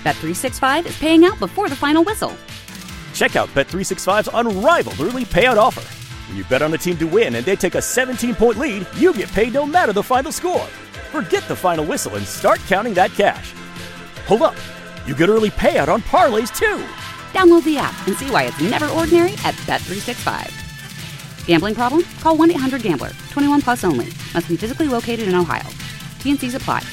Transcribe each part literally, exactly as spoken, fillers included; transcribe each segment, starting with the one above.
Bet three sixty-five is paying out before the final whistle. Check out Bet three sixty-five's unrivaled early payout offer. When you bet on a team to win and they take a seventeen-point lead, you get paid no matter the final score. Forget the final whistle and start counting that cash. Hold up. You get early payout on parlays, too. Download the app and see why it's never ordinary at Bet three sixty-five. Gambling problem? Call one eight hundred gambler. twenty-one plus only. Must be physically located in Ohio. T and C's apply.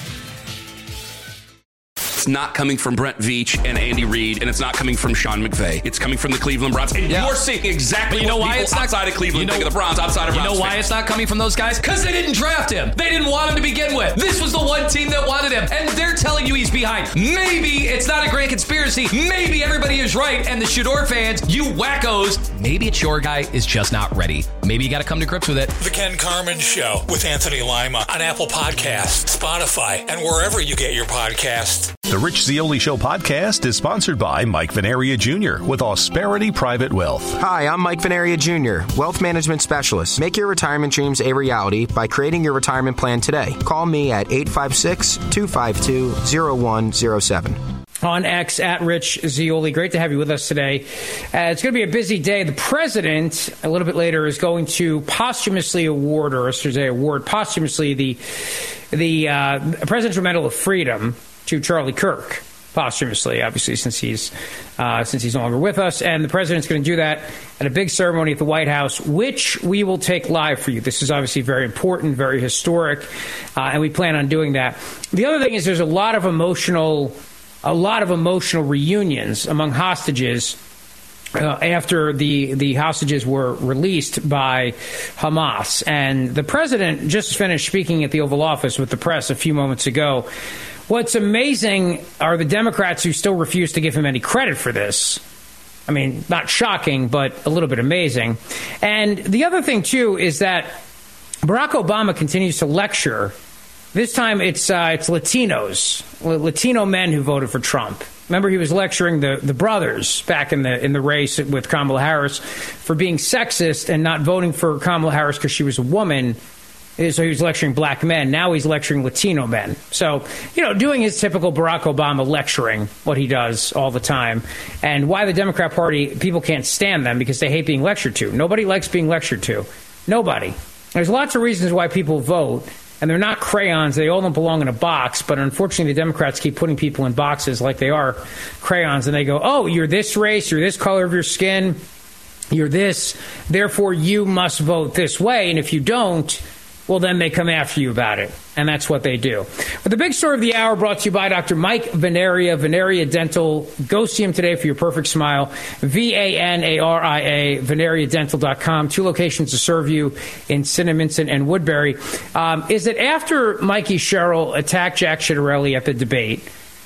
It's not coming from Brent Veach and Andy Reid, and it's not coming from Sean McVay. It's coming from the Cleveland Browns. And yeah. you're seeing exactly you know what why people it's not, outside of Cleveland you know, think of the Browns, outside of You Browns know why fans. It's not coming from those guys? Because they didn't draft him. They didn't want him to begin with. This was the one team that wanted him, and they're telling you he's behind. Maybe it's not a great conspiracy. Maybe everybody is right, and the Shador fans, you wackos, maybe it's your guy is just not ready. Maybe you got to come to grips with it. The Ken Carman Show with Anthony Lima on Apple Podcasts, Spotify, and wherever you get your podcasts. The Rich Zeoli Show podcast is sponsored by Mike Venaria Junior with Ausperity Private Wealth. Hi, I'm Mike Venaria Junior, Wealth Management Specialist. Make your retirement dreams a reality by creating your retirement plan today. Call me at eight five six, two five two, zero one zero seven. On X, at Rich Zeoli. Great to have you with us today. Uh, it's going to be a busy day. The president, a little bit later, is going to posthumously award, or I should say award posthumously, the, the uh, Presidential Medal of Freedom to Charlie Kirk. Posthumously, obviously, since he's uh, since he's no longer with us. And the president's going to do that at a big ceremony at the White House, which we will take live for you. This is obviously very important, very historic, uh, and we plan on doing that. The other thing is there's a lot of emotional, a lot of emotional reunions among hostages uh, after the, the hostages were released by Hamas. And the president just finished speaking at the Oval Office with the press a few moments ago. What's amazing are the Democrats who still refuse to give him any credit for this. I mean, not shocking, but a little bit amazing. And the other thing, too, is that Barack Obama continues to lecture. This time it's uh, it's Latinos, Latino men who voted for Trump. Remember, he was lecturing the, the brothers back in the in the race with Kamala Harris for being sexist and not voting for Kamala Harris because she was a woman. So he was lecturing black men. Now he's lecturing Latino men. So, you know, doing his typical Barack Obama lecturing, what he does all the time, and why the Democrat Party, people can't stand them because they hate being lectured to. Nobody likes being lectured to. Nobody. There's lots of reasons why people vote, and they're not crayons. They all don't belong in a box, but unfortunately the Democrats keep putting people in boxes like they are crayons, and they go, oh, you're this race, you're this color of your skin, you're this, therefore you must vote this way, and if you don't, well, then they come after you about it, and that's what they do. But the big story of the hour brought to you by Doctor Mike Venaria, Venaria Dental. Go see him today for your perfect smile. V A N A R I A, venaria dental dot com. Two locations to serve you in Cinnaminson and Woodbury. Um, is that after Mikey Sherrill attacked Jack Ciattarelli at the debate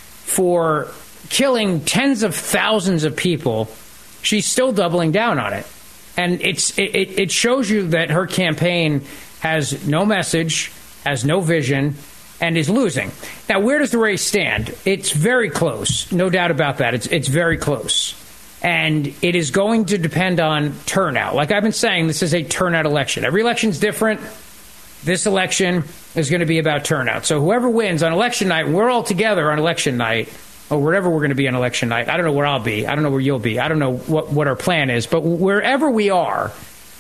for killing tens of thousands of people, she's still doubling down on it. And it's it, it shows you that her campaign has no message, has no vision, and is losing. Now, where does the race stand? It's very close, no doubt about that. It's it's very close. And it is going to depend on turnout. Like I've been saying, this is a turnout election. Every election is different. This election is going to be about turnout. So whoever wins on election night, we're all together on election night, or wherever we're going to be on election night. I don't know where I'll be. I don't know where you'll be. I don't know what, what our plan is. But wherever we are,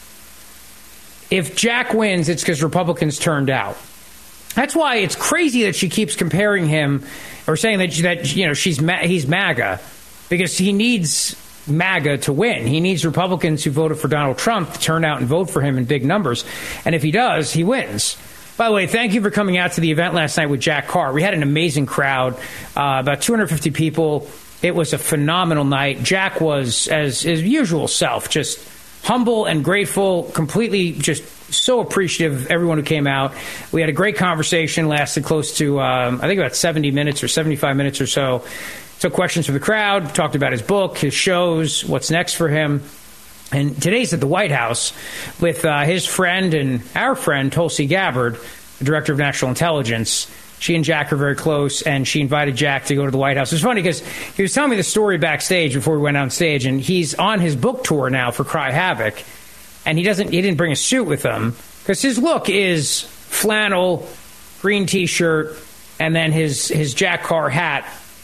if Jack wins, it's because Republicans turned out. That's why it's crazy that she keeps comparing him or saying that, that you know, she's he's MAGA, because he needs MAGA to win. He needs Republicans who voted for Donald Trump to turn out and vote for him in big numbers. And if he does, he wins. By the way, thank you for coming out to the event last night with Jack Carr. We had an amazing crowd, uh, about two hundred fifty people. It was a phenomenal night. Jack was, as his usual self, just humble and grateful, completely just so appreciative of everyone who came out. We had a great conversation, lasted close to, um, I think, about seventy minutes or seventy-five minutes or so. Took questions from the crowd, talked about his book, his shows, what's next for him. And today's at the White House with uh, his friend and our friend, Tulsi Gabbard, the Director of National Intelligence. She and Jack are very close, and she invited Jack to go to the White House. It's funny because he was telling me the story backstage before we went on stage, and he's on his book tour now for Cry Havoc, and he doesn't he didn't bring a suit with him because his look is flannel, green T-shirt, and then his his Jack Carr hat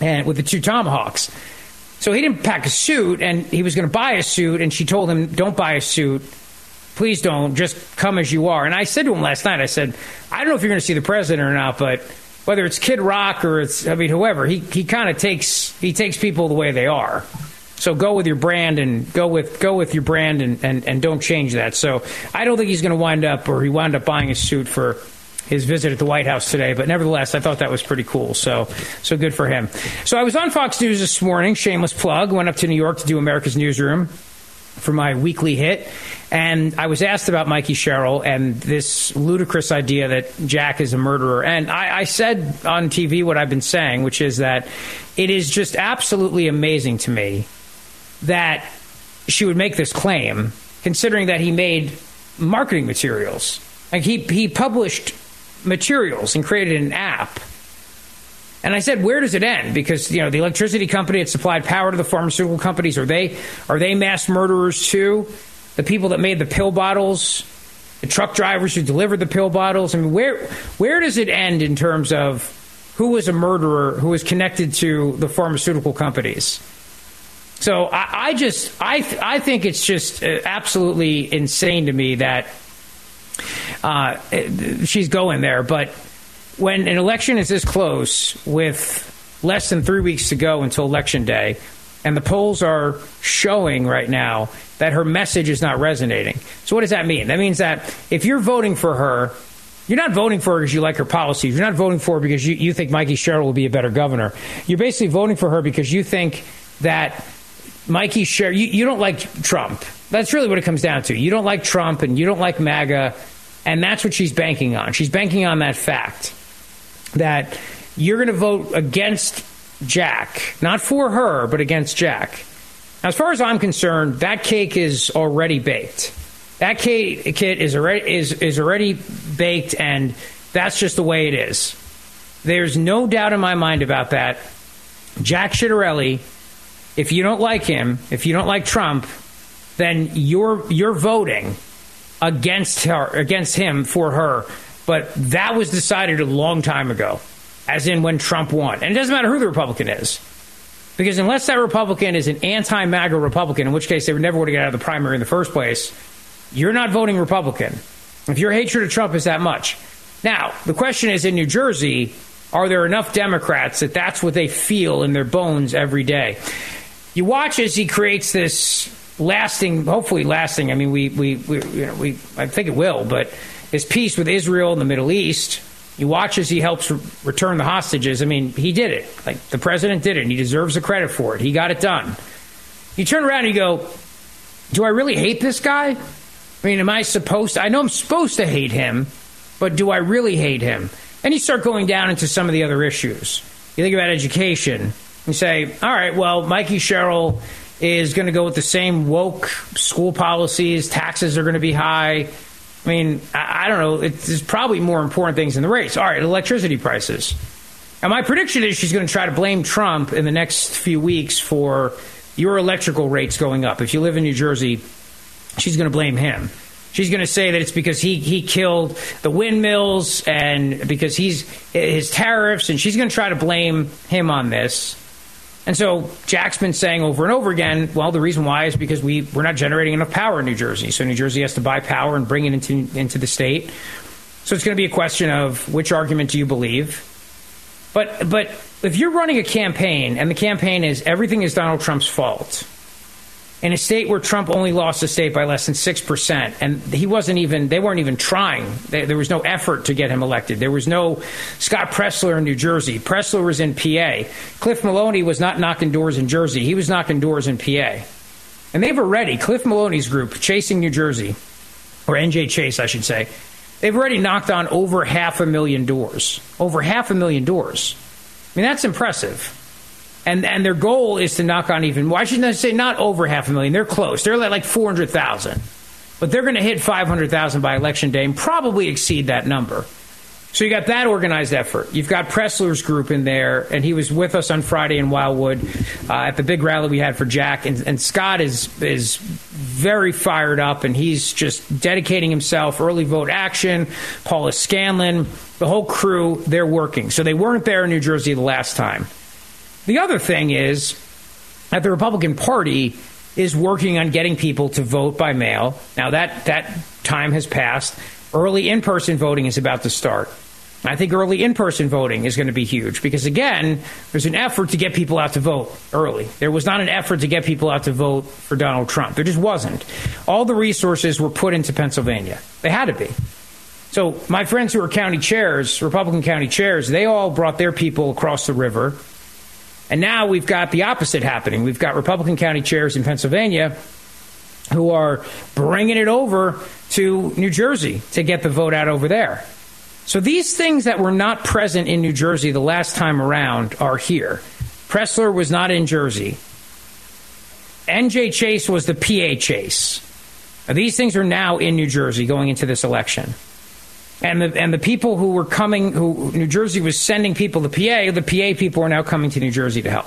and with the two tomahawks. So he didn't pack a suit, and he was going to buy a suit, and she told him, don't buy a suit. Please don't. Just come as you are. And I said to him last night, I said, I don't know if you're going to see the president or not, but whether it's Kid Rock or it's, I mean, whoever, he, he kind of takes he takes people the way they are. So go with your brand and go with go with your brand and, and, and don't change that. So I don't think he's going to wind up, or he wound up buying a suit for his visit at the White House today. But nevertheless, I thought that was pretty cool. So so good for him. So I was on Fox News this morning, shameless plug, went up to New York to do America's Newsroom for my weekly hit. And I was asked about Mikey Sherrill and this ludicrous idea that Jack is a murderer. And I, I said on T V what I've been saying, which is that it is just absolutely amazing to me that she would make this claim, considering that he made marketing materials. Like he he published materials and created an app. And I said, where does it end? Because, you know, the electricity company had supplied power to the pharmaceutical companies. Are they are they mass murderers too? The people that made the pill bottles, the truck drivers who delivered the pill bottles. I mean, where where does it end in terms of who was a murderer who was connected to the pharmaceutical companies? So I, I just I th- I think it's just absolutely insane to me that uh, she's going there. But when an election is this close, with less than three weeks to go until Election Day, and the polls are showing right now that her message is not resonating. So what does that mean? That means that if you're voting for her, you're not voting for her because you like her policies. You're not voting for her because you, you think Mikey Sherrill will be a better governor. You're basically voting for her because you think that Mikey Sherrill, you, you don't like Trump. That's really what it comes down to. You don't like Trump and you don't like MAGA, and that's what she's banking on. She's banking on that fact that you're going to vote against Jack, not for her, but against Jack. Now, as far as I'm concerned, that cake is already baked. That cake, kid is already is is already baked, and that's just the way it is. There's no doubt in my mind about that. Jack Ciattarelli, if you don't like him, if you don't like Trump, then you're you're voting against her, against him for her. But that was decided a long time ago, as in when Trump won. And it doesn't matter who the Republican is, because unless that Republican is an anti-MAGA Republican, in which case they would never want to get out of the primary in the first place, you're not voting Republican if your hatred of Trump is that much. Now, the question is, in New Jersey, are there enough Democrats that that's what they feel in their bones every day? You watch as he creates this lasting, hopefully lasting, I mean, we, we, we, you know, we I think it will, but his peace with Israel and the Middle East. You watch as he helps re- return the hostages. I mean, he did it. Like, the president did it, and he deserves the credit for it. He got it done. You turn around and you go, do I really hate this guy? I mean, am I supposed to? I know I'm supposed to hate him, but do I really hate him? And you start going down into some of the other issues. You think about education. You say, all right, well, Mikey Sherrill is going to go with the same woke school policies. Taxes are going to be high. I mean, I, I don't know. It, there's probably more important things in the race. All right, electricity prices. And my prediction is she's going to try to blame Trump in the next few weeks for your electrical rates going up. If you live in New Jersey, she's going to blame him. She's going to say that it's because he, he killed the windmills and because he's his tariffs, and she's going to try to blame him on this. And so Jack's been saying over and over again, well, the reason why is because we, we're not generating enough power in New Jersey. So New Jersey has to buy power and bring it into, into the state. So it's going to be a question of which argument do you believe? But but if you're running a campaign and the campaign is everything is Donald Trump's fault, in a state where Trump only lost the state by less than six percent, and he wasn't even, they weren't even trying. They, there was no effort to get him elected. There was no Scott Pressler in New Jersey. Pressler was in P A. Cliff Maloney was not knocking doors in Jersey. He was knocking doors in P A. And they've already, Cliff Maloney's group, Chasing New Jersey, or N J Chase, I should say, they've already knocked on over half a million doors. Over half a million doors. I mean, that's impressive. And and their goal is to knock on even more. I shouldn't say not over half a million. They're close. They're like four hundred thousand. But they're going to hit five hundred thousand by Election Day and probably exceed that number. So you got that organized effort. You've got Pressler's group in there, and he was with us on Friday in Wildwood uh, at the big rally we had for Jack. And, and Scott is is very fired up, and he's just dedicating himself. Early vote action, Paula Scanlon, the whole crew, they're working. So they weren't there in New Jersey the last time. The other thing is that the Republican Party is working on getting people to vote by mail. Now, that, that time has passed. Early in-person voting is about to start. I think early in-person voting is going to be huge because, again, there's an effort to get people out to vote early. There was not an effort to get people out to vote for Donald Trump. There just wasn't. All the resources were put into Pennsylvania. They had to be. So my friends who are county chairs, Republican county chairs, they all brought their people across the river. And now we've got the opposite happening. We've got Republican county chairs in Pennsylvania who are bringing it over to New Jersey to get the vote out over there. So these things that were not present in New Jersey the last time around are here. Pressler was not in Jersey. N J Chase was the P A Chase. Now, these things are now in New Jersey going into this election. And the and the people who were coming, who New Jersey was sending people to P A, the P A people are now coming to New Jersey to help.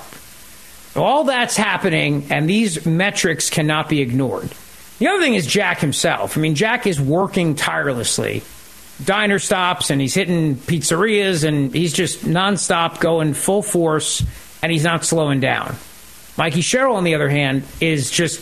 So all that's happening, and these metrics cannot be ignored. The other thing is Jack himself. I mean, Jack is working tirelessly. Diner stops, and he's hitting pizzerias, and he's just nonstop going full force, and he's not slowing down. Mikey Sherrill, on the other hand, is just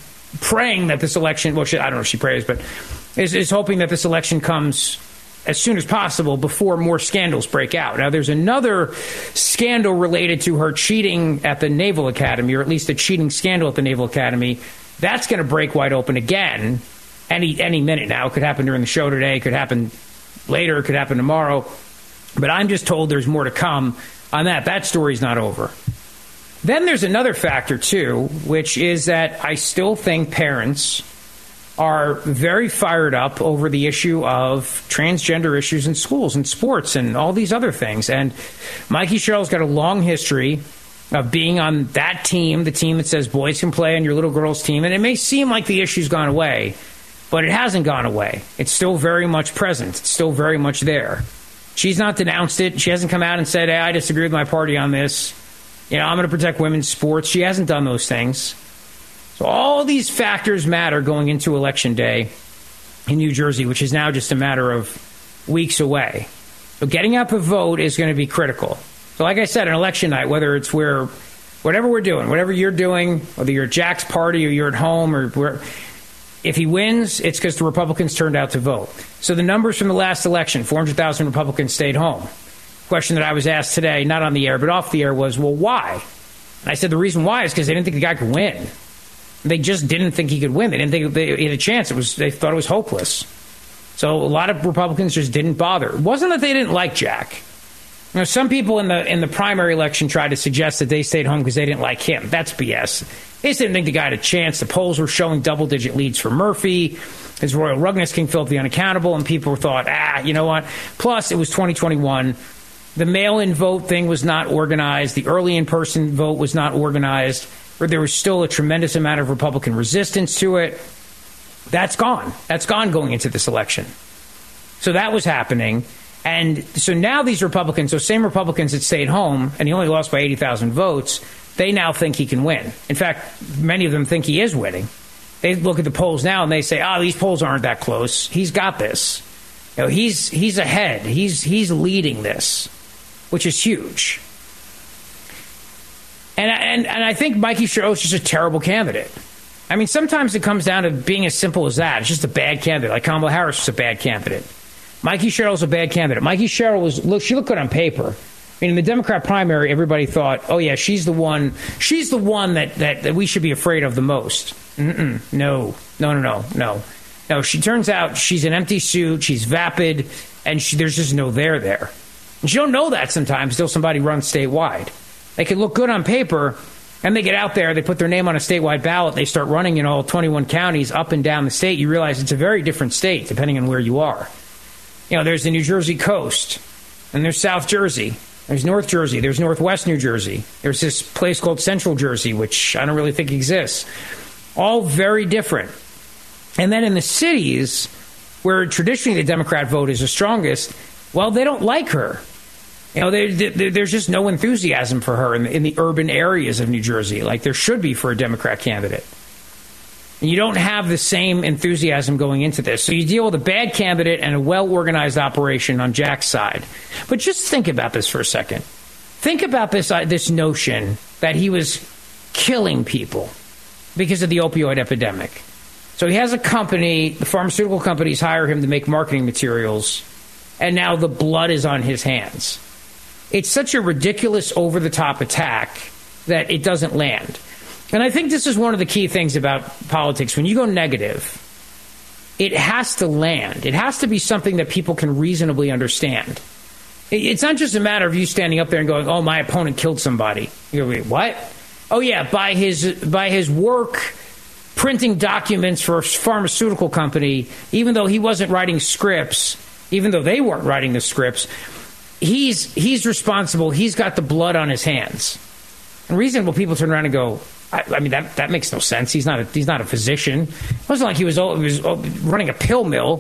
praying that this election, well, she, I don't know if she prays, but is, is hoping that this election comes as soon as possible before more scandals break out. Now, there's another scandal related to her cheating at the Naval Academy, or at least a cheating scandal at the Naval Academy. That's going to break wide open again any any minute now. It could happen during the show today. It could happen later. It could happen tomorrow. But I'm just told there's more to come on that. That story's not over. Then there's another factor, too, which is that I still think parents are very fired up over the issue of transgender issues in schools and sports and all these other things. And Mikey Sherrill's got a long history of being on that team, the team that says boys can play on your little girl's team. And it may seem like the issue's gone away, but it hasn't gone away. It's still very much present. It's still very much there. She's not denounced it. She hasn't come out and said, hey, I disagree with my party on this. You know, I'm going to protect women's sports. She hasn't done those things. So all these factors matter going into Election Day in New Jersey, which is now just a matter of weeks away. So getting out the vote is going to be critical. So like I said, an election night, whether it's where, whatever we're doing, whatever you're doing, whether you're at Jack's party or you're at home or where, if he wins, it's because the Republicans turned out to vote. So the numbers from the last election, four hundred thousand Republicans stayed home. Question that I was asked today, not on the air, but off the air, was, well, why? And I said the reason why is because they didn't think the guy could win. They just didn't think he could win. They didn't think they had a chance. It was they thought it was hopeless. So a lot of Republicans just didn't bother. It wasn't that they didn't like Jack. You know, some people in the in the primary election tried to suggest that they stayed home because they didn't like him. That's B S. They just didn't think the guy had a chance. The polls were showing double-digit leads for Murphy. His Royal Rugness King Philip the Unaccountable, and people thought, ah, you know what? Plus, it was twenty twenty-one. The mail-in vote thing was not organized. The early in-person vote was not organized. There was still a tremendous amount of Republican resistance to it. That's gone. That's gone going into this election. So that was happening. And so now these Republicans, those same Republicans that stayed home, and he only lost by eighty thousand votes, they now think he can win. In fact, many of them think he is winning. They look at the polls now and they say, oh, these polls aren't that close. He's got this. You know, he's he's ahead. He's he's leading this, which is huge. And and and I think Mikey Sherrill is just a terrible candidate. I mean, sometimes it comes down to being as simple as that. It's just a bad candidate. Like Kamala Harris was a bad candidate. Mikey Sherrill's a bad candidate. Mikey Sherrill was look. She looked good on paper. I mean, in the Democrat primary, everybody thought, oh yeah, she's the one. She's the one that that, that we should be afraid of the most. Mm-mm, no, no, no, no, no, no. She turns out she's an empty suit. She's vapid, and she, there's just no there there. And you don't know that sometimes until somebody runs statewide. They can look good on paper, and they get out there, they put their name on a statewide ballot, they start running in all twenty-one counties up and down the state. You realize it's a very different state depending on where you are. You know, there's the New Jersey coast, and there's South Jersey, there's North Jersey, there's Northwest New Jersey, there's this place called Central Jersey, which I don't really think exists. All very different. And then in the cities, where traditionally the Democrat vote is the strongest, well, they don't like her. You know, they, they, there's just no enthusiasm for her in the, in the urban areas of New Jersey, like there should be for a Democrat candidate. And you don't have the same enthusiasm going into this. So you deal with a bad candidate and a well-organized operation on Jack's side. But just think about this for a second. think about this uh, this notion that he was killing people because of the opioid epidemic. So he has a company, the pharmaceutical companies hire him to make marketing materials, and now the blood is on his hands. It's such a ridiculous, over-the-top attack that it doesn't land. And I think this is one of the key things about politics. When you go negative, it has to land. It has to be something that people can reasonably understand. It's not just a matter of you standing up there and going, oh, my opponent killed somebody. You go, wait, what? Oh, yeah, by his by his work printing documents for a pharmaceutical company, even though he wasn't writing scripts, even though they weren't writing the scripts, he's he's responsible. He's got the blood on his hands. And reasonable people turn around and go, I, I mean, that that makes no sense. He's not a, he's not a physician. It wasn't like he was, he was running a pill mill.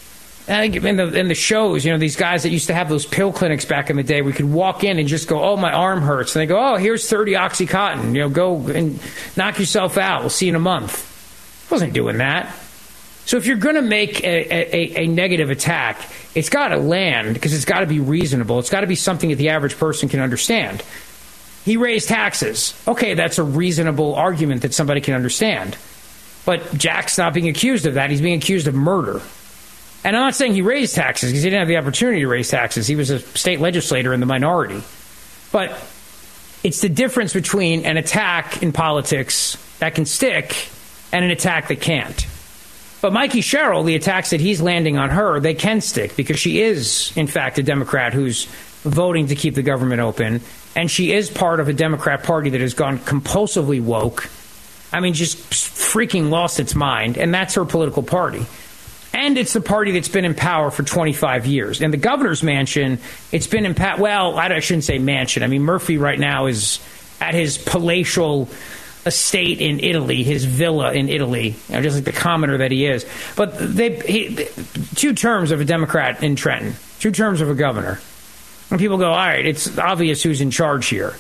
And I think in the, in the shows, you know, these guys that used to have those pill clinics back in the day, we could walk in and just go, oh, my arm hurts. And they go, oh, here's thirty Oxycontin. You know, go and knock yourself out. We'll see you in a month. He wasn't doing that. So if you're going to make a, a, a negative attack, it's got to land because it's got to be reasonable. It's got to be something that the average person can understand. He raised taxes. Okay, that's a reasonable argument that somebody can understand. But Jack's not being accused of that. He's being accused of murder. And I'm not saying he raised taxes because he didn't have the opportunity to raise taxes. He was a state legislator in the minority. But it's the difference between an attack in politics that can stick and an attack that can't. But Mikey Sherrill, the attacks that he's landing on her, they can stick because she is, in fact, a Democrat who's voting to keep the government open. And she is part of a Democrat Party that has gone compulsively woke. I mean, just freaking lost its mind. And that's her political party. And it's the party that's been in power for twenty-five years. And the governor's mansion, it's been in power. Well, I shouldn't say mansion. I mean, Murphy right now is at his palatial estate in Italy, his villa in Italy, you know, just like the commoner that he is. But they, he, two terms of a Democrat in Trenton, two terms of a governor. And people go, all right, it's obvious who's in charge here.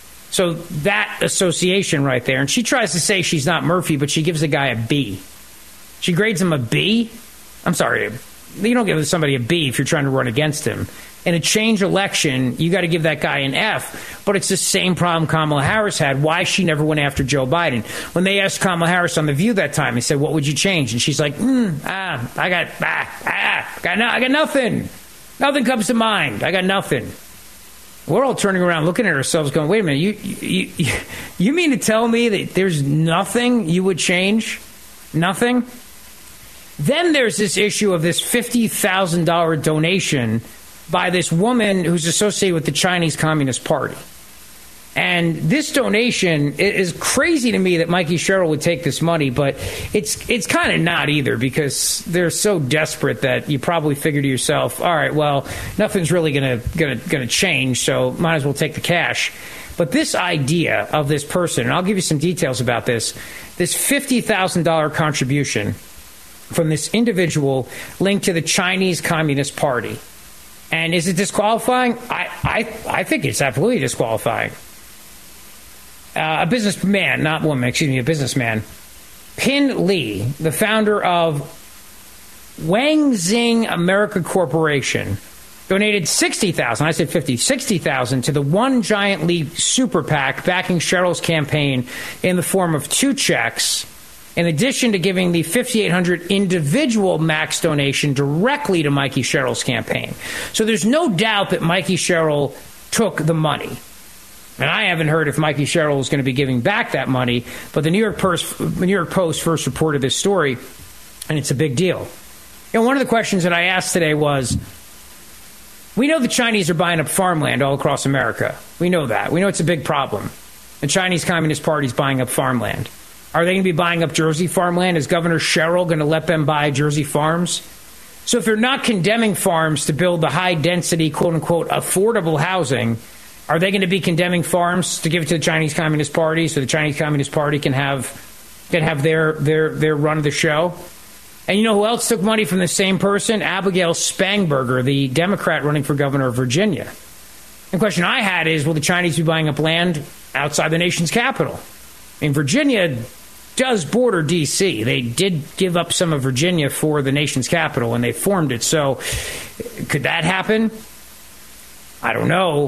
So that association right there. And she tries to say she's not Murphy, but she gives the guy a B. She grades him a B. I'm sorry, you don't give somebody a B if you're trying to run against him. In a change election, you got to give that guy an F. But it's the same problem Kamala Harris had. Why she never went after Joe Biden? When they asked Kamala Harris on The View that time, they said, what would you change? And she's like, mm, ah, I got, ah, ah, got, no, I got nothing. Nothing comes to mind. I got nothing. We're all turning around looking at ourselves going, wait a minute, you, you, you, you mean to tell me that there's nothing you would change? Nothing? Then there's this issue of this fifty thousand dollars donation by this woman who's associated with the Chinese Communist Party. And this donation is crazy to me that Mikey Sherrill would take this money, but it's it's kind of not either because they're so desperate that you probably figure to yourself, all right, well, nothing's really going to going to going to change, so might as well take the cash. But this idea of this person, and I'll give you some details about this, this fifty thousand dollars contribution from this individual linked to the Chinese Communist Party. And is it disqualifying? I, I, I think it's absolutely disqualifying. Uh, a businessman, not woman, excuse me, a businessman, Pin Lee, the founder of Wang Xing America Corporation, donated sixty thousand dollars, I said fifty, sixty thousand dollars to the One Giant Leap super PAC backing Sherrill's campaign in the form of two checks, in addition to giving the fifty-eight hundred dollars individual max donation directly to Mikey Sherrill's campaign. So there's no doubt that Mikey Sherrill took the money. And I haven't heard if Mikey Sherrill is going to be giving back that money, but the New York Post, New York Post first reported this story, and it's a big deal. You know, one of the questions that I asked today was, we know the Chinese are buying up farmland all across America. We know that. We know it's a big problem. The Chinese Communist Party is buying up farmland. Are they going to be buying up Jersey farmland? Is Governor Sherrill going to let them buy Jersey farms? So if they're not condemning farms to build the high-density, quote-unquote, affordable housing, are they going to be condemning farms to give it to the Chinese Communist Party so the Chinese Communist Party can have can have their their their run of the show? And you know who else took money from the same person? Abigail Spangberger, the Democrat running for governor of Virginia. The question I had is, will the Chinese be buying up land outside the nation's capital? I mean, Virginia does border D C. They did give up some of Virginia for the nation's capital, and they formed it. So could that happen? I don't know.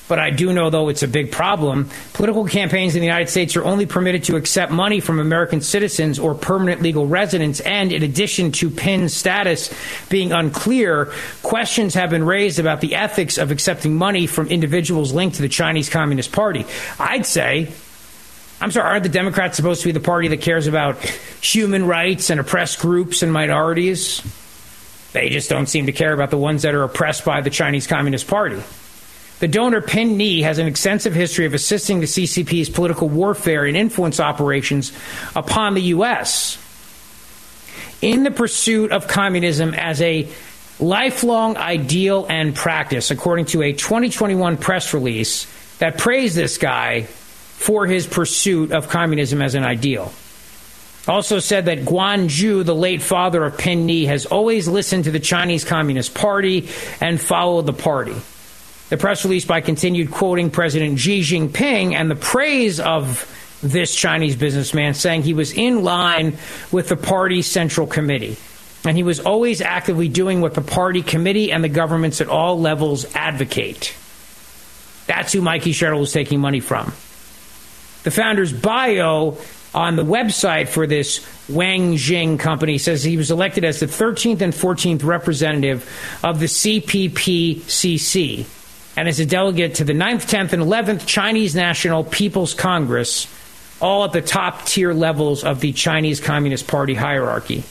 But I do know, though, it's a big problem. Political campaigns in the United States are only permitted to accept money from American citizens or permanent legal residents. And in addition to P I N's status being unclear, questions have been raised about the ethics of accepting money from individuals linked to the Chinese Communist Party. I'd say, I'm sorry, aren't the Democrats supposed to be the party that cares about human rights and oppressed groups and minorities? They just don't seem to care about the ones that are oppressed by the Chinese Communist Party. The donor Pin Ni has an extensive history of assisting the C C P's political warfare and influence operations upon the U S in the pursuit of communism as a lifelong ideal and practice, according to a twenty twenty-one press release that praised this guy for his pursuit of communism as an ideal. Also said that Guan Zhu, the late father of Pin Ni, has always listened to the Chinese Communist Party and followed the party. The press release by continued quoting President Xi Jinping and the praise of this Chinese businessman, saying he was in line with the party's Central Committee. And he was always actively doing what the party committee and the governments at all levels advocate. That's who Mikey Sherrill was taking money from. The founder's bio on the website for this Wang Jing company says he was elected as the thirteenth and fourteenth representative of the C P P C C. And as a delegate to the ninth, tenth, and eleventh Chinese National People's Congress, all at the top-tier levels of the Chinese Communist Party hierarchy.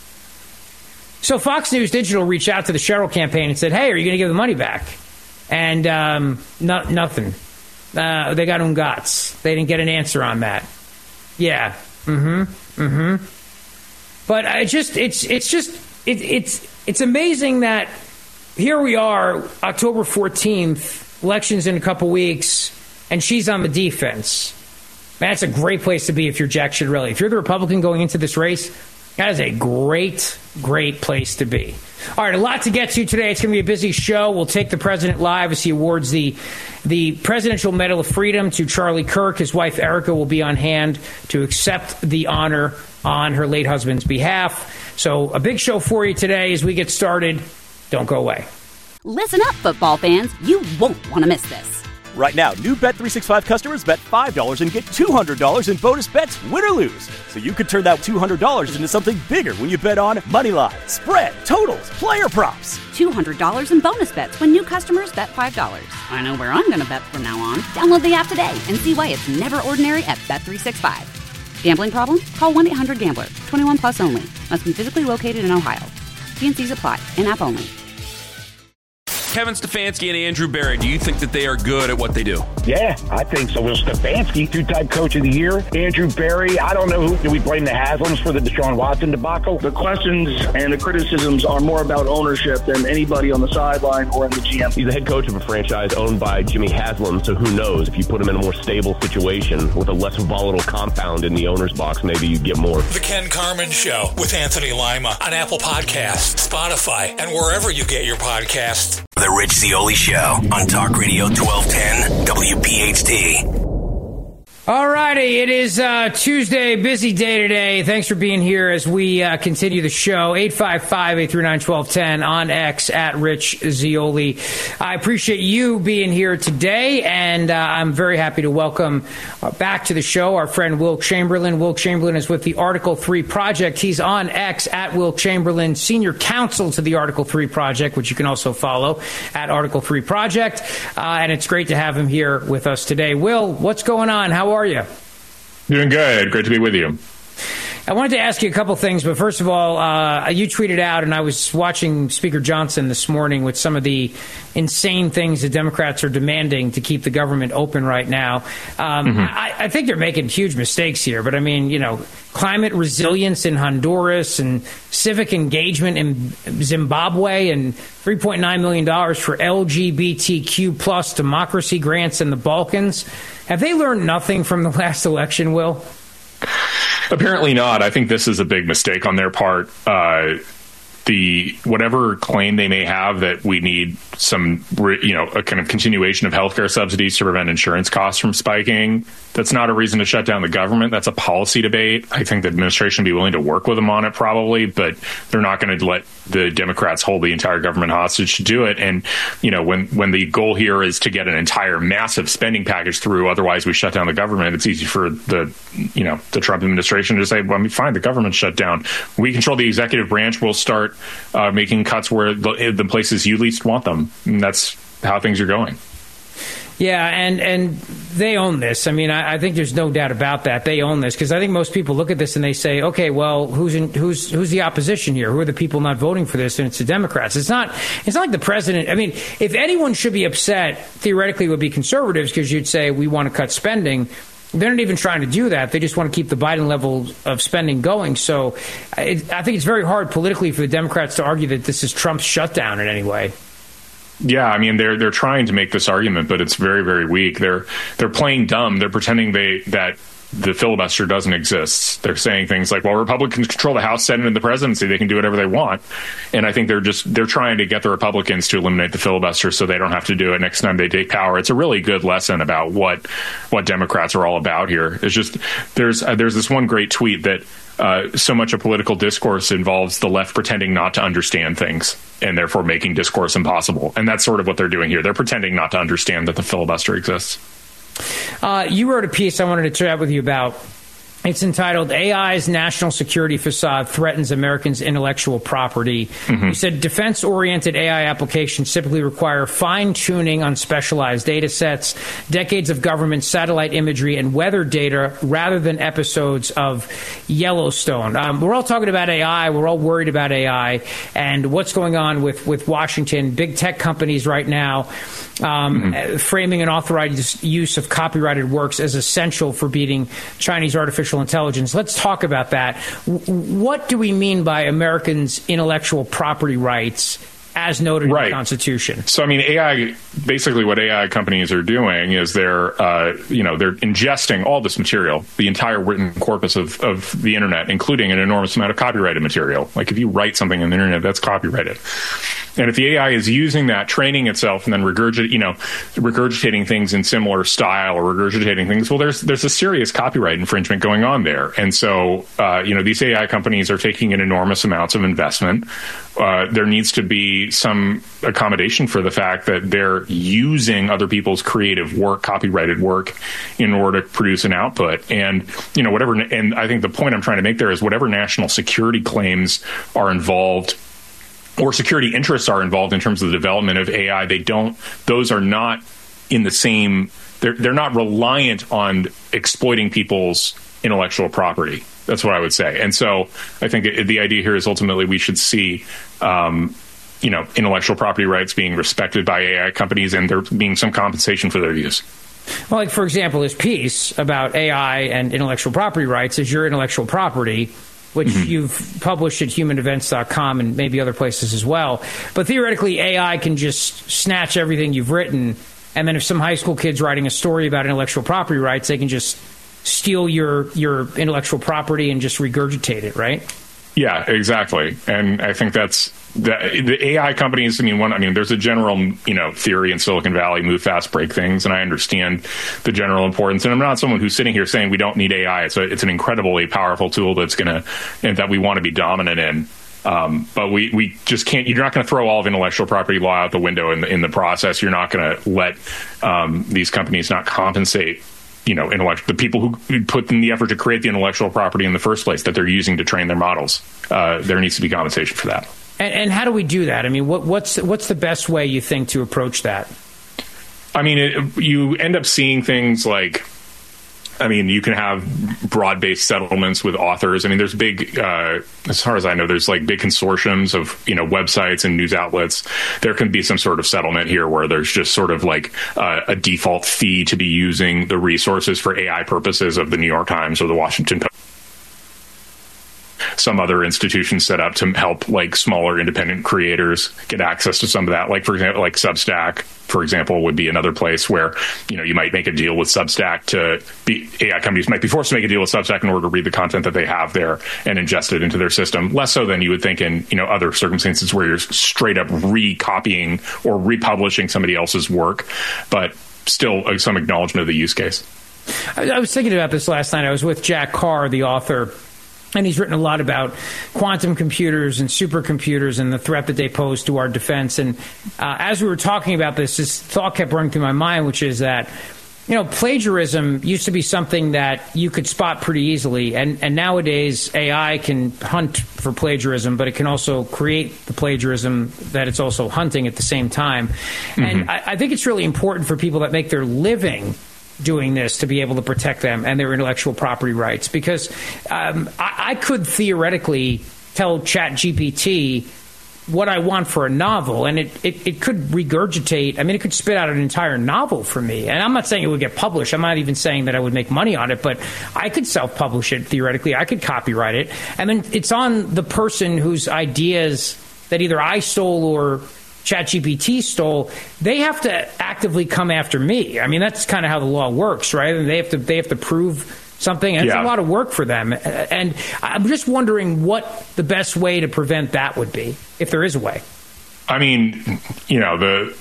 So Fox News Digital reached out to the Sherrill campaign and said, hey, are you going to give the money back? And um, no, nothing. Uh, they got ungats. They didn't get an answer on that. Yeah. Mm-hmm. Mm-hmm. But I just, it's, it's just, it, it's, it's amazing that here we are, October fourteenth, elections in a couple weeks, and she's on the defense. Man, that's a great place to be if you're Jack Ciattarelli. If you're the Republican going into this race, that is a great, great place to be. All right, a lot to get to today. It's going to be a busy show. We'll take the president live as he awards the the Presidential Medal of Freedom to Charlie Kirk. His wife, Erica, will be on hand to accept the honor on her late husband's behalf. So a big show for you today as we get started. Don't go away. Listen up, football fans. You won't want to miss this. Right now, new Bet three sixty-five customers bet five dollars and get two hundred dollars in bonus bets, win or lose. So you could turn that two hundred dollars into something bigger when you bet on money line, spread, totals, player props. two hundred dollars in bonus bets when new customers bet five dollars. I know where I'm going to bet from now on. Download the app today and see why it's never ordinary at Bet three sixty-five. Gambling problem? Call one eight hundred gambler. twenty-one plus only. Must be physically located in Ohio. T N Cs apply. In-app only. Kevin Stefanski and Andrew Berry, do you think that they are good at what they do? Yeah, I think so. Will Stefanski, two-time coach of the year. Andrew Berry, I don't know who. Do we blame the Haslams for the Deshaun Watson debacle? The questions and the criticisms are more about ownership than anybody on the sideline or in the G M. He's the head coach of a franchise owned by Jimmy Haslam, so who knows? If you put him in a more stable situation with a less volatile compound in the owner's box, maybe you get more. The Ken Carman Show with Anthony Lima on Apple Podcasts, Spotify, and wherever you get your podcasts. The Rich Zeoli Show on Talk Radio twelve ten W P H T. All righty, it is uh, Tuesday, busy day today. Thanks for being here as we uh, continue the show. eight five five, eight three nine, one two one zero on X at Rich Zeoli. I appreciate you being here today, and uh, I'm very happy to welcome uh, back to the show our friend Will Chamberlain. Will Chamberlain is with the Article three Project. He's on X at Will Chamberlain, senior counsel to the Article three Project, which you can also follow at Article three Project. Uh, and it's great to have him here with us today. Will, what's going on? How are you? Doing good. Great to be with you. I wanted to ask you a couple things, but first of all, uh, you tweeted out, and I was watching Speaker Johnson this morning with some of the insane things the Democrats are demanding to keep the government open right now. Um, mm-hmm. I, I think they're making huge mistakes here, but I mean, you know, climate resilience in Honduras and civic engagement in Zimbabwe and three point nine million dollars for L G B T Q plus democracy grants in the Balkans. Have they learned nothing from the last election, Will? Apparently not. I think this is a big mistake on their part. Uh, the whatever claim they may have that we need some, you know, a kind of continuation of healthcare subsidies to prevent insurance costs from spiking, that's not a reason to shut down the government. That's a policy debate. I think the administration would be willing to work with them on it probably, but they're not going to let the Democrats hold the entire government hostage to do it. And, you know, when, when the goal here is to get an entire massive spending package through, otherwise we shut down the government, it's easy for the, you know, the Trump administration to say, well, I mean, fine, the government's shut down. We control the executive branch. We'll start uh, making cuts where the, the places you least want them. And that's how things are going. Yeah, and, and they own this. I mean, I, I think there's no doubt about that. They own this because I think most people look at this and they say, okay, well, who's in, who's who's the opposition here? Who are the people not voting for this? And it's the Democrats. It's not it's not like the president. I mean, if anyone should be upset, theoretically, it would be conservatives because you'd say we want to cut spending. They're not even trying to do that. They just want to keep the Biden level of spending going. So it, I think it's very hard politically for the Democrats to argue that this is Trump's shutdown in any way. Yeah, I mean, they're they're trying to make this argument, but it's very, very weak. They're they're playing dumb. They're pretending they that the filibuster doesn't exist. They're saying things like, well, Republicans control the House, Senate, and the presidency. They can do whatever they want. And I think they're just they're trying to get the Republicans to eliminate the filibuster so they don't have to do it next time they take power. It's a really good lesson about what what Democrats are all about here. It's just there's uh, there's this one great tweet that uh, so much of political discourse involves the left pretending not to understand things and therefore making discourse impossible. And that's sort of what they're doing here. They're pretending not to understand that the filibuster exists. Uh, you wrote a piece I wanted to chat with you about. It's entitled A I's National Security Facade Threatens Americans' Intellectual Property. Mm-hmm. You said defense-oriented A I applications typically require fine-tuning on specialized data sets, decades of government satellite imagery, and weather data rather than episodes of Yellowstone. Um, we're all talking about A I. We're all worried about A I and what's going on with, with Washington. Big tech companies right now um, mm-hmm. framing an authorized use of copyrighted works as essential for beating Chinese artificial intelligence. Let's talk about that. What do we mean by Americans' intellectual property rights as noted right. in the Constitution? So, I mean, A I, basically what A I companies are doing is they're, uh, you know, they're ingesting all this material, the entire written corpus of, of the internet, including an enormous amount of copyrighted material. Like if you write something on the internet, that's copyrighted. And if the A I is using that, training itself, and then regurgit, you know, regurgitating things in similar style or regurgitating things, well, there's there's a serious copyright infringement going on there. And so, uh, you know, these A I companies are taking in enormous amounts of investment. Uh, there needs to be some accommodation for the fact that they're using other people's creative work, copyrighted work, in order to produce an output. And, you know, whatever. And I think the point I'm trying to make there is whatever national security claims are involved or security interests are involved in terms of the development of A I, they don't, those are not in the same, they're, they're not reliant on exploiting people's intellectual property. That's what I would say. And so I think it, the idea here is ultimately we should see, um, you know, intellectual property rights being respected by A I companies and there being some compensation for their use. Well, like, for example, this piece about A I and intellectual property rights is your intellectual property, which mm-hmm. you've published at human events dot com and maybe other places as well. But theoretically, A I can just snatch everything you've written, and then if some high school kid's writing a story about intellectual property rights, they can just steal your, your intellectual property and just regurgitate it, right? Yeah, exactly. And I think that's the, the A I companies. I mean, one. I mean, there's a general, you know, theory in Silicon Valley: move fast, break things. And I understand the general importance. And I'm not someone who's sitting here saying we don't need A I. It's a, it's an incredibly powerful tool that's going to, and that we want to be dominant in. Um, but we, we just can't. You're not going to throw all of intellectual property law out the window in the, in the process. You're not going to let um, these companies not compensate, you know, intellect, the people who put in the effort to create the intellectual property in the first place that they're using to train their models. Uh, there needs to be compensation for that. And, and how do we do that? I mean, what, what's what's the best way you think to approach that? I mean, it, you end up seeing things like, I mean, you can have broad-based settlements with authors. I mean, there's big, uh, as far as I know, there's like big consortiums of, you know, websites and news outlets. There can be some sort of settlement here where there's just sort of like uh, a default fee to be using the resources for A I purposes of the New York Times or the Washington Post. some other institution set up to help like smaller independent creators get access to some of that. Like, for example, like Substack, for example, would be another place where, you know, you might make a deal with Substack to be, A I companies might be forced to make a deal with Substack in order to read the content that they have there and ingest it into their system. Less so than you would think in, you know, other circumstances where you're straight up recopying or republishing somebody else's work, but still uh, some acknowledgement of the use case. I, I was thinking about this last night. I was with Jack Carr, the author, and he's written a lot about quantum computers and supercomputers and the threat that they pose to our defense. And uh, as we were talking about this, this thought kept running through my mind, which is that, you know, plagiarism used to be something that you could spot pretty easily. And, and nowadays, A I can hunt for plagiarism, but it can also create the plagiarism that it's also hunting at the same time. Mm-hmm. And I, I think it's really important for people that make their living doing this to be able to protect them and their intellectual property rights, because um, I, I could theoretically tell ChatGPT what I want for a novel, and it, it, it could regurgitate. I mean, it could spit out an entire novel for me. And I'm not saying it would get published. I'm not even saying that I would make money on it, but I could self-publish it theoretically. I could copyright it. And then it's on the person whose ideas that either I stole or ChatGPT stole, they have to actively come after me. I mean, that's kind of how the law works, right? And they have to they have to prove something, and yeah. It's a lot of work for them. And I'm just wondering what the best way to prevent that would be, if there is a way. I mean, you know, the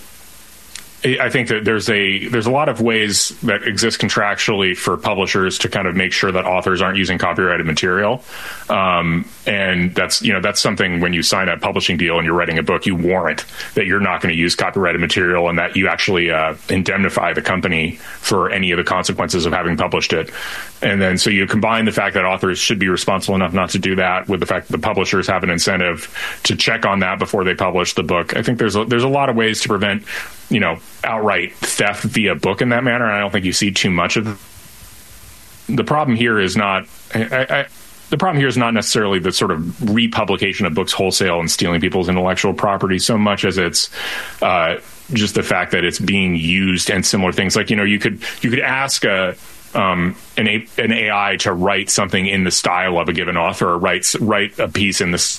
I think that there's a there's a lot of ways that exist contractually for publishers to kind of make sure that authors aren't using copyrighted material. Um, and that's, you know, that's something when you sign a publishing deal and you're writing a book, you warrant that you're not going to use copyrighted material and that you actually uh, indemnify the company for any of the consequences of having published it. And then so you combine the fact that authors should be responsible enough not to do that with the fact that the publishers have an incentive to check on that before they publish the book. I think there's a, there's a lot of ways to prevent, you know, outright theft via book in that manner. And I don't think you see too much of it. The problem here is not, I, I, the problem here is not necessarily the sort of republication of books wholesale and stealing people's intellectual property so much as it's uh, just the fact that it's being used and similar things. Like, you know, you could, you could ask a, um, an, a, an A I to write something in the style of a given author or write, write a piece in the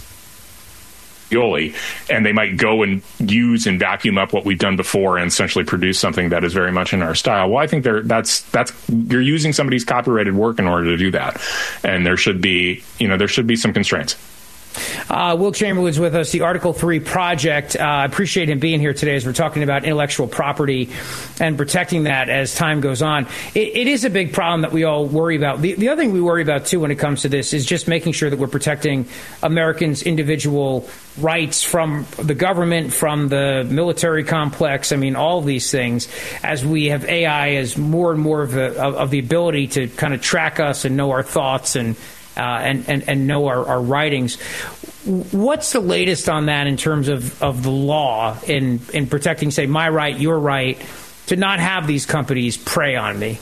and they might go and use and vacuum up what we've done before and essentially produce something that is very much in our style. Well, I think there that's that's you're using somebody's copyrighted work in order to do that, and there should be you know there should be some constraints. Uh, Will Chamberlain's with us, the Article three Project. I uh, appreciate him being here today as we're talking about intellectual property and protecting that as time goes on. It, it is a big problem that we all worry about. The, the other thing we worry about, too, when it comes to this is just making sure that we're protecting Americans' individual rights from the government, from the military complex. I mean, all of these things, as we have A I as more and more of the, of, of the ability to kind of track us and know our thoughts and Uh, and, and, and know our, our writings. What's the latest on that in terms of, of the law in, in protecting, say, my right, your right, to not have these companies prey on me?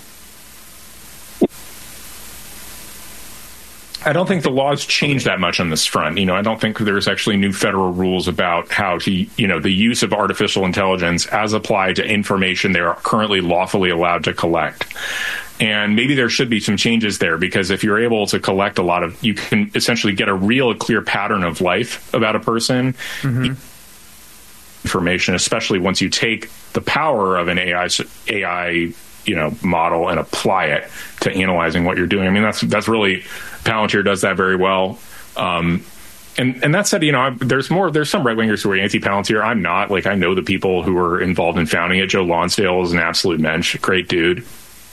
I don't think the laws change that much on this front. You know, I don't think there's actually new federal rules about how to, you know, the use of artificial intelligence as applied to information they are currently lawfully allowed to collect. And maybe there should be some changes there, because if you're able to collect a lot of, you can essentially get a real clear pattern of life about a person. Mm-hmm. Information, especially once you take the power of an A I, A I, you know, model and apply it to analyzing what you're doing. I mean, that's that's really, Palantir does that very well. Um, and and that said, you know, there's more. There's some right wingers who are anti-Palantir. I'm not. Like, I know the people who were involved in founding it. Joe Lonsdale is an absolute mensch, great dude.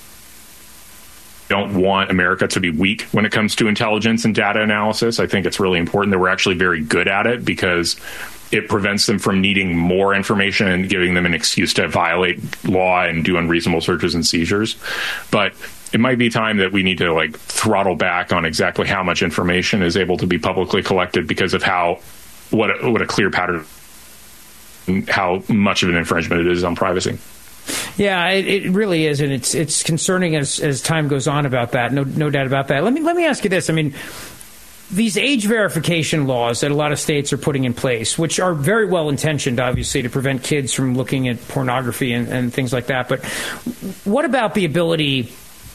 Don't want America to be weak when it comes to intelligence and data analysis. I think it's really important that we're actually very good at it, because it prevents them from needing more information and giving them an excuse to violate law and do unreasonable searches and seizures. But it might be time that we need to like throttle back on exactly how much information is able to be publicly collected, because of how what a, what a clear pattern, how much of an infringement it is on privacy. Yeah, it, it really is, and it's it's concerning as as time goes on about that. No no doubt about that. Let me let me ask you this. I mean, these age verification laws that a lot of states are putting in place, which are very well intentioned, obviously, to prevent kids from looking at pornography and, and things like that. But what about the ability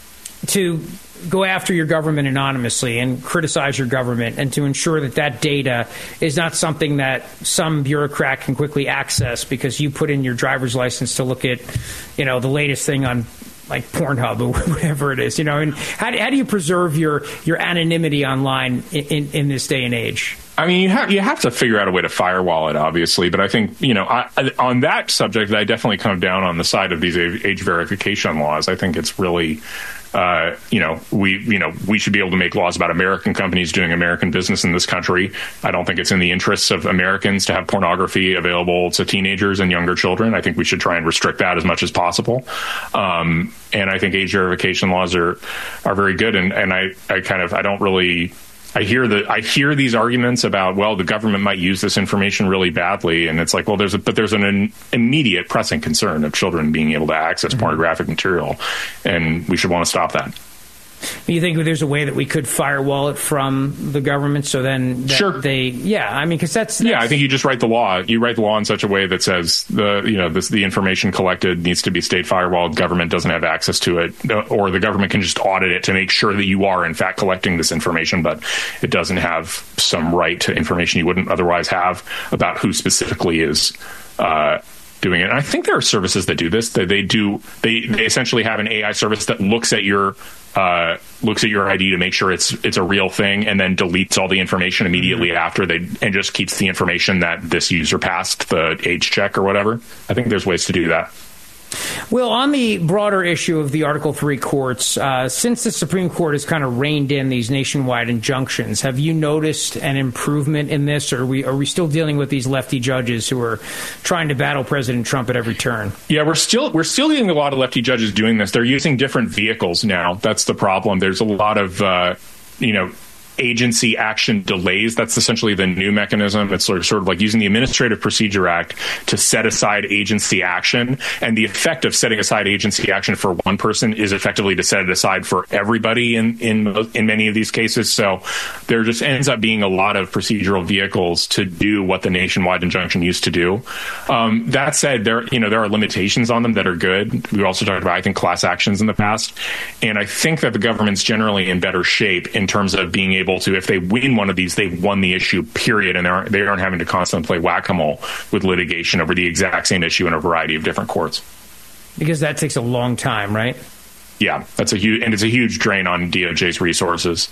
to go after your government anonymously and criticize your government, and to ensure that that data is not something that some bureaucrat can quickly access because you put in your driver's license to look at, you know, the latest thing on like Pornhub or whatever it is, you know. And how do, how do you preserve your, your anonymity online in, in, in this day and age? I mean, you have you have to figure out a way to firewall it, obviously. But I think, you know, I, on that subject, I definitely come down on the side of these age verification laws. I think it's really, uh, you know, we you know we should be able to make laws about American companies doing American business in this country. I don't think it's in the interests of Americans to have pornography available to teenagers and younger children. I think we should try and restrict that as much as possible. Um, and I think age verification laws are are very good. And, and I, I kind of I don't really. I hear the I hear these arguments about, well, the government might use this information really badly, and it's like, well, there's a, but there's an, an immediate pressing concern of children being able to access mm-hmm. pornographic material, and we should want to stop that. You think there's a way that we could firewall it from the government so then that sure. they, yeah, I mean, because that's, that's... Yeah, I think you just write the law. You write the law in such a way that says the, you know, this, the information collected needs to be state firewalled. Government doesn't have access to it, or the government can just audit it to make sure that you are, in fact, collecting this information, but it doesn't have some right to information you wouldn't otherwise have about who specifically is uh, doing it. And I think there are services that do this. That they do. They, they essentially have an A I service that looks at your Uh, looks at your I D to make sure it's it's a real thing, and then deletes all the information immediately mm-hmm. after they, and just keeps the information that this user passed the age check or whatever. I think there's ways to do that. Well, on the broader issue of the Article three courts, uh, since the Supreme Court has kind of reined in these nationwide injunctions, have you noticed an improvement in this, or are we, are we still dealing with these lefty judges who are trying to battle President Trump at every turn? Yeah, we're still we're still getting a lot of lefty judges doing this. They're using different vehicles now. That's the problem. There's a lot of, uh, you know, agency action delays. That's essentially the new mechanism. It's sort of, sort of like using the Administrative Procedure Act to set aside agency action. And the effect of setting aside agency action for one person is effectively to set it aside for everybody in, in, in many of these cases. So there just ends up being a lot of procedural vehicles to do what the nationwide injunction used to do. Um, that said, there, you know, there are limitations on them that are good. We also talked about, I think, class actions in the past. And I think that the government's generally in better shape in terms of being able to, if they win one of these, they've won the issue, period, and they aren't, they aren't having to constantly play whack-a-mole with litigation over the exact same issue in a variety of different courts. Because that takes a long time, right? Yeah, that's a huge, and it's a huge drain on D O J's resources.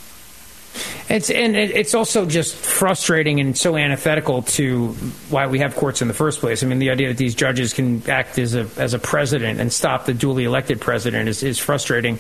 It's and it's also just frustrating and so antithetical to why we have courts in the first place. I mean, the idea that these judges can act as a as a president and stop the duly elected president is, is frustrating.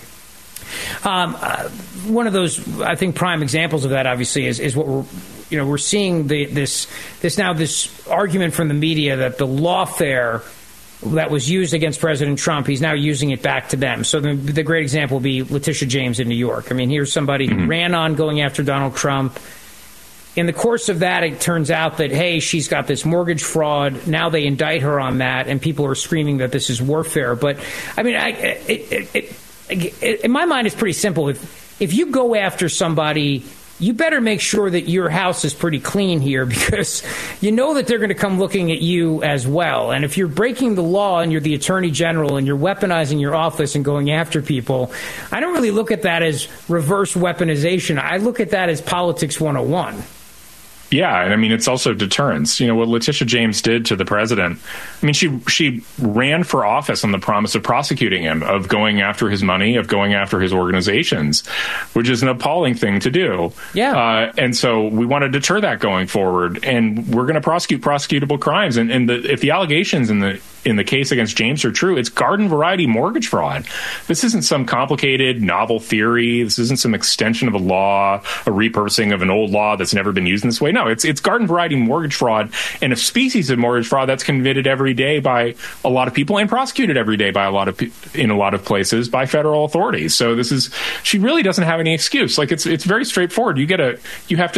Um, uh, one of those, I think, prime examples of that, obviously, is, is what we're, you know, we're seeing the, this, this now this argument from the media that the lawfare that was used against President Trump, he's now using it back to them. So the, the great example would be Letitia James in New York. I mean, here's somebody mm-hmm. who ran on going after Donald Trump. In the course of that, it turns out that, hey, she's got this mortgage fraud. Now they indict her on that, and people are screaming that this is warfare. But, I mean, I, it, it, it in my mind, it's pretty simple. If if you go after somebody, you better make sure that your house is pretty clean here, because you know that they're going to come looking at you as well. And if you're breaking the law and you're the attorney general and you're weaponizing your office and going after people, I don't really look at that as reverse weaponization. I look at that as politics one oh one. Yeah, and I mean, it's also deterrence. You know, what Letitia James did to the president, I mean, she she ran for office on the promise of prosecuting him, of going after his money, of going after his organizations, which is an appalling thing to do. Yeah. Uh, and so we want to deter that going forward, and we're going to prosecute prosecutable crimes. And, and the, if the allegations in the in the case against James are true, it's garden variety mortgage fraud. This isn't some complicated novel theory. This isn't some extension of a law, a repurposing of an old law that's never been used in this way. No, it's it's garden variety mortgage fraud, and a species of mortgage fraud that's committed every day by a lot of people and prosecuted every day by a lot of in a lot of places by federal authorities. So this is, she really doesn't have any excuse. Like, it's it's very straightforward. You get a you have to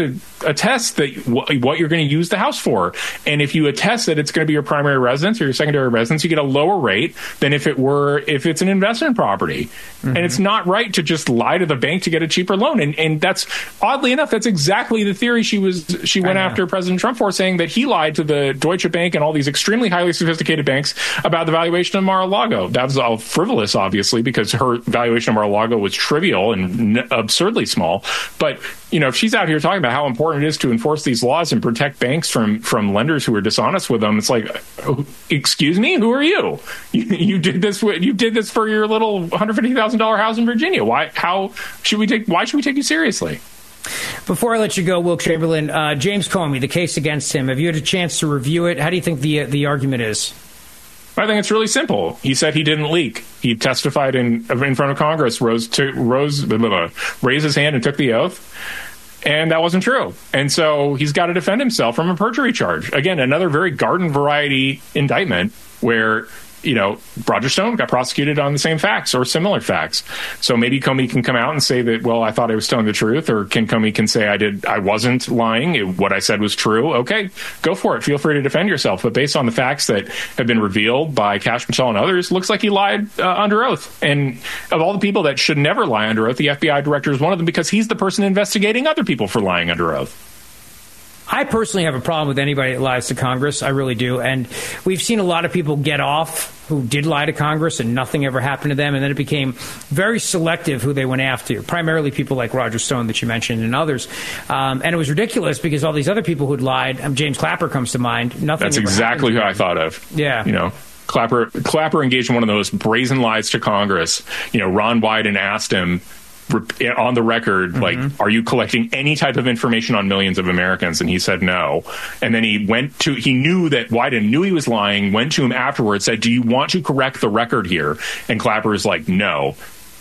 attest that w- what you're going to use the house for. And if you attest that it's going to be your primary residence or your secondary residence, you get a lower rate than if it were if it's an investment property. Mm-hmm. And it's not right to just lie to the bank to get a cheaper loan. And and that's, oddly enough, that's exactly the theory she was she went after President Trump for, saying that he lied to the Deutsche Bank and all these extremely highly sophisticated banks about the valuation of Mar-a-Lago. That was all frivolous, obviously, because her valuation of Mar-a-Lago was trivial and n- absurdly small. But, you know, if she's out here talking about how important it is to enforce these laws and protect banks from, from lenders who are dishonest with them, it's like, oh, excuse me, who are you? You, you did this. You did this for your little one hundred fifty thousand dollars house in Virginia. Why? How should we take? Why should we take you seriously? Before I let you go, Will Chamberlain, uh, James Comey, the case against him. Have you had a chance to review it? How do you think the uh, the argument is? I think it's really simple. He said he didn't leak. He testified in in front of Congress, rose to rose blah, blah, blah, raised his hand and took the oath, and that wasn't true. And so he's got to defend himself from a perjury charge. Again, another very garden variety indictment where, you know, Roger Stone got prosecuted on the same facts or similar facts. So maybe Comey can come out and say that, well, I thought I was telling the truth, or Ken Comey can say I did, I wasn't lying. It, what I said was true. Okay, go for it. Feel free to defend yourself. But based on the facts that have been revealed by Kash Patel and others, looks like he lied uh, under oath. And of all the people that should never lie under oath, the F B I director is one of them, because he's the person investigating other people for lying under oath. I personally have a problem with anybody that lies to Congress. I really do. And we've seen a lot of people get off who did lie to Congress and nothing ever happened to them. And then it became very selective who they went after, primarily people like Roger Stone that you mentioned and others. Um, and it was ridiculous because all these other people who'd lied, um, James Clapper comes to mind. Nothing. That's exactly who I thought of. Yeah. You know, Clapper, Clapper engaged in one of those brazen lies to Congress. You know, Ron Wyden asked him, on the record, mm-hmm. like, are you collecting any type of information on millions of Americans? And he said no. And then he went to, he knew that Wyden knew he was lying, went to him afterwards, said, do you want to correct the record here? And Clapper is like, no.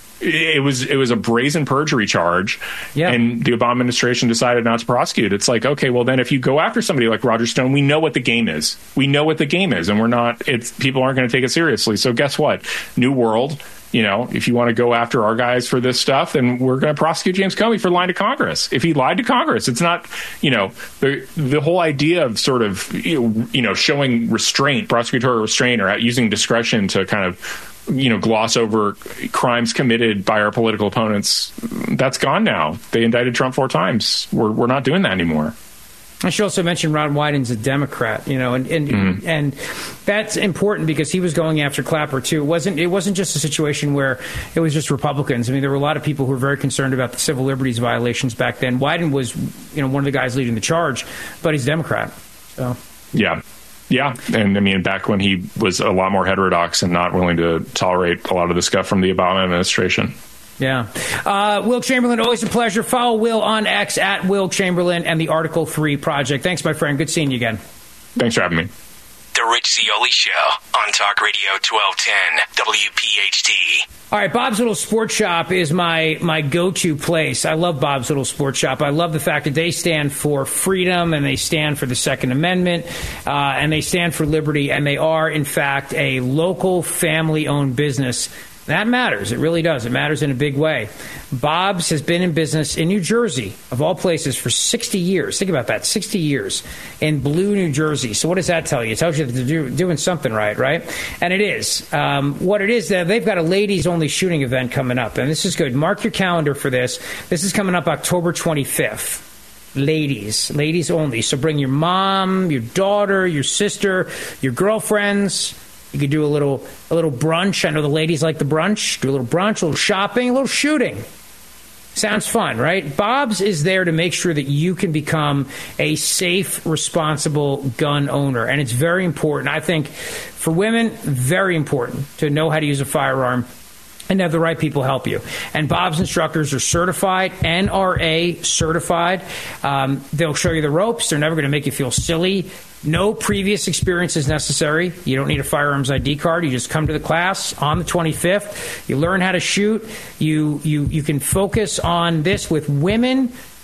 It was it was a brazen perjury charge, yeah. And the Obama administration decided not to prosecute. It's like, okay, well then if you go after somebody like Roger Stone, we know what the game is. We know what the game is, and we're not. It's people aren't going to take it seriously. So guess what? New world. You know, if you want to go after our guys for this stuff, then we're going to prosecute James Comey for lying to Congress. If he lied to Congress, it's not, you know, the the whole idea of sort of, you know, showing restraint, prosecutorial restraint, or using discretion to kind of, you know, gloss over crimes committed by our political opponents, that's gone now. They indicted Trump four times. We're we're not doing that anymore. I should also mention Ron Wyden's a Democrat, you know, and and, mm-hmm. and that's important because he was going after Clapper too. It wasn't it wasn't just a situation where it was just Republicans. I mean, there were a lot of people who were very concerned about the civil liberties violations back then. Wyden was, you know, one of the guys leading the charge, but he's a Democrat. So yeah. Yeah. And I mean, back when he was a lot more heterodox and not willing to tolerate a lot of the stuff from the Obama administration. Yeah. Uh, Will Chamberlain, always a pleasure. Follow Will on X at Will Chamberlain and the Article three Project. Thanks, my friend. Good seeing you again. Thanks for having me. The Rich Zeoli Show on Talk Radio twelve ten W P H T. All right, Bob's Little Sports Shop is my my go-to place. I love Bob's Little Sports Shop. I love the fact that they stand for freedom and they stand for the Second Amendment uh, and they stand for liberty, and they are, in fact, a local family-owned business. That matters. It really does. It matters in a big way. Bob's has been in business in New Jersey, of all places, for sixty years. Think about that, sixty years in Blue, New Jersey. So what does that tell you? It tells you that they're do, doing something right, right? And it is. Um, what it is, they've got a ladies-only shooting event coming up, and this is good. Mark your calendar for this. This is coming up October twenty-fifth. Ladies, ladies only. So bring your mom, your daughter, your sister, your girlfriends. You could do a little a little brunch. I know the ladies like the brunch. Do a little brunch, a little shopping, a little shooting. Sounds fun, right? Bob's is there to make sure that you can become a safe, responsible gun owner. And it's very important. I think for women, very important to know how to use a firearm and have the right people help you. And Bob's instructors are certified, N R A certified. Um, they'll show you the ropes. They're never going to make you feel silly. No previous experience is necessary. You don't need a firearms I D card. You just come to the class on the twenty-fifth. You learn how to shoot. You you you can focus on this with women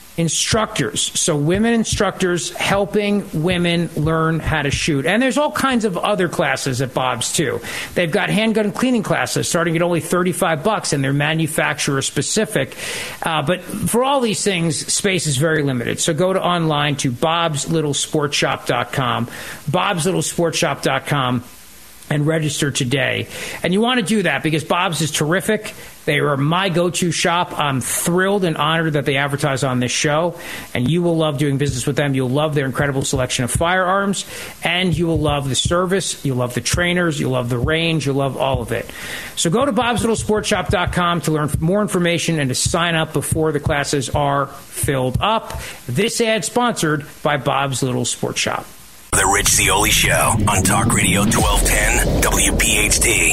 instructors. So women instructors helping women learn how to shoot. And there's all kinds of other classes at Bob's too. They've got handgun cleaning classes starting at only thirty-five bucks, and they're manufacturer specific. Uh, but for all these things, space is very limited. So go to online to bobs little sport shop dot com, bobs little sport shop dot com, and register today. And you want to do that because Bob's is terrific. They are my go-to shop. I'm thrilled and honored that they advertise on this show, and you will love doing business with them. You'll love their incredible selection of firearms, and you will love the service. You'll love the trainers. You'll love the range. You'll love all of it. So go to bobs little sport shop dot com to learn more information and to sign up before the classes are filled up. This ad sponsored by Bob's Little Sport Shop. The Rich Zeoli Show on Talk Radio twelve ten W P H T.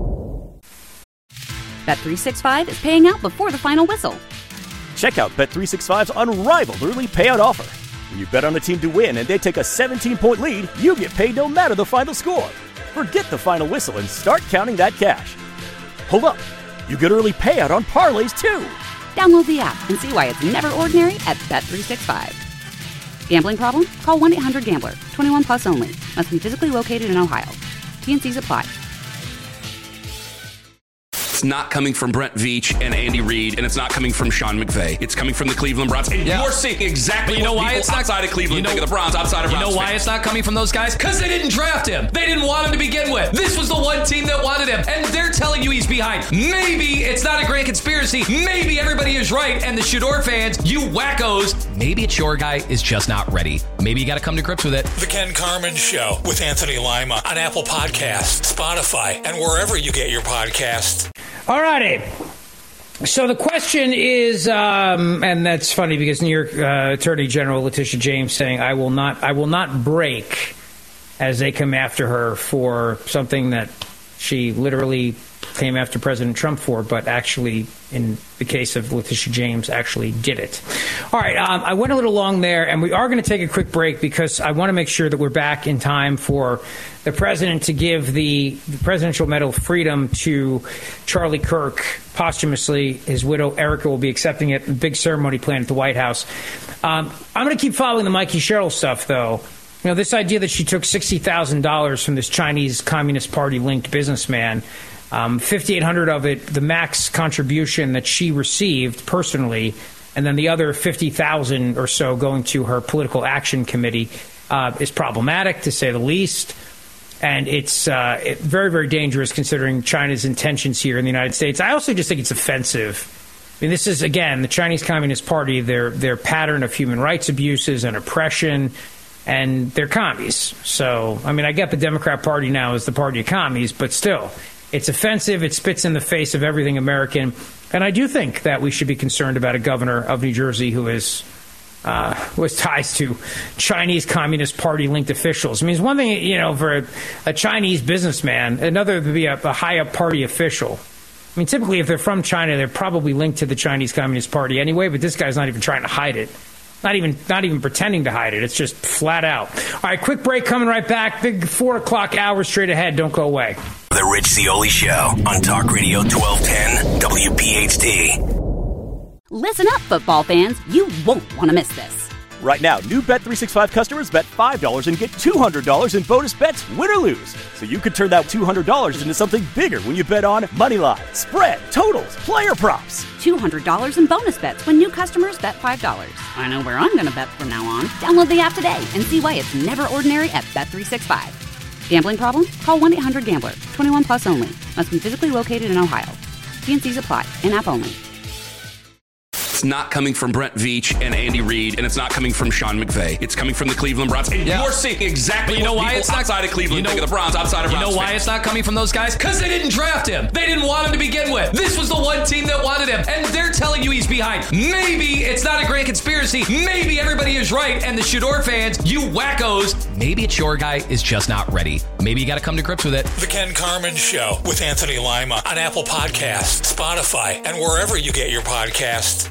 Bet three sixty-five is paying out before the final whistle. Check out Bet three sixty-five's unrivaled early payout offer. When you bet on a team to win and they take a seventeen-point lead, you get paid no matter the final score. Forget the final whistle and start counting that cash. Hold up. You get early payout on parlays, too. Download the app and see why it's never ordinary at Bet three sixty-five. Gambling problem? Call one eight hundred gambler. twenty-one plus only. Must be physically located in Ohio. T N Cs apply. It's not coming from Brent Veach and Andy Reid, and it's not coming from Sean McVay. It's coming from the Cleveland Browns. And yeah. You're seeing exactly you know what why people it's not, outside of Cleveland you know, think of the Browns outside of You Browns know why fans. it's not coming from those guys? Because they didn't draft him. They didn't want him to begin with. This was the one team that wanted him, and they're telling you he's behind. Maybe it's not a grand conspiracy. Maybe everybody is right, and the Shador fans, you wackos, maybe it's your guy is just not ready. Maybe you got to come to grips with it. The Ken Carman Show with Anthony Lima on Apple Podcasts, Spotify, and wherever you get your podcasts. All righty. So the question is, um, and that's funny because New York uh, Attorney General Letitia James saying, "I will not, I will not break," as they come after her for something that she literally came after President Trump for, but actually, in the case of Letitia James, actually did it. All right, um, I went a little long there, and we are going to take a quick break because I want to make sure that we're back in time for the president to give the, the Presidential Medal of Freedom to Charlie Kirk posthumously. His widow, Erica, will be accepting it. Big ceremony planned at the White House. Um, I'm going to keep following the Mikey Sherrill stuff, though. You know, this idea that she took sixty thousand dollars from this Chinese Communist Party-linked businessman, um, five thousand eight hundred dollars of it, the max contribution that she received personally, and then the other fifty thousand dollars or so going to her political action committee, uh, is problematic, to say the least. And it's uh, it, very, very dangerous considering China's intentions here in the United States. I also just think it's offensive. I mean, this is, again, the Chinese Communist Party, their their pattern of human rights abuses and oppression, and they're commies. So, I mean, I get the Democrat Party now is the party of commies, but still, it's offensive. It spits in the face of everything American. And I do think that we should be concerned about a governor of New Jersey who is uh, who has ties to Chinese Communist Party-linked officials. I mean, it's one thing, you know, for a, a Chinese businessman, another to be a, a high-up party official. I mean, typically, if they're from China, they're probably linked to the Chinese Communist Party anyway, but this guy's not even trying to hide it. Not even not even pretending to hide it. It's just flat out. All right, quick break, coming right back. Big four o'clock hour straight ahead. Don't go away. The Rich Zeoli Show on Talk Radio twelve ten W P H T. Listen up, football fans. You won't want to miss this. Right now, new Bet three sixty-five customers bet five dollars and get two hundred dollars in bonus bets, win or lose. So you could turn that two hundred dollars into something bigger when you bet on money line, spread, totals, player props. two hundred dollars in bonus bets when new customers bet five dollars. I know where I'm going to bet from now on. Download the app today and see why it's never ordinary at Bet three sixty-five. Gambling problem? Call one eight hundred gambler. twenty-one plus only. Must be physically located in Ohio. T N Cs apply. In-app only. It's not coming from Brent Veach and Andy Reid, and it's not coming from Sean McVay. It's coming from the Cleveland Browns. And yeah. You're seeing exactly you know what why people it's not, outside of Cleveland you know, think of the Browns outside of You Browns know why fans. it's not coming from those guys? Because they didn't draft him. They didn't want him to begin with. This was the one team that wanted him, and they're telling you he's behind. Maybe it's not a grand conspiracy. Maybe everybody is right, and the Shador fans, you wackos, maybe it's your guy is just not ready. Maybe you got to come to grips with it. The Ken Carman Show with Anthony Lima on Apple Podcasts, Spotify, and wherever you get your podcasts.